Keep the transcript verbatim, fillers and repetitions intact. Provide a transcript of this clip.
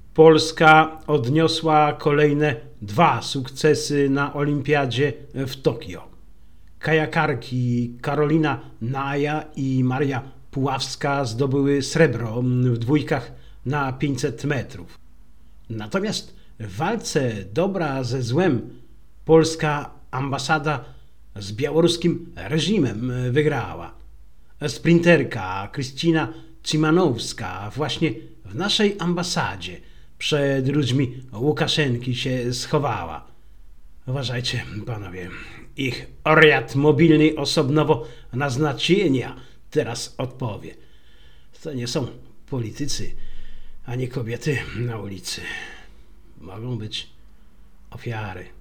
Polska odniosła kolejne dwa sukcesy na Olimpiadzie w Tokio. Kajakarki Karolina Naja i Maria Puławska zdobyły srebro w dwójkach na pięćset metrów. Natomiast w walce dobra ze złem polska ambasada z białoruskim reżimem wygrała. Sprinterka Krystyna Cymanowska właśnie w naszej ambasadzie przed ludźmi Łukaszenki się schowała. Uważajcie, panowie, ich oriat mobilny osobnowo na znaczenia teraz odpowie. To nie są politycy, ani kobiety na ulicy. Mogą być ofiary.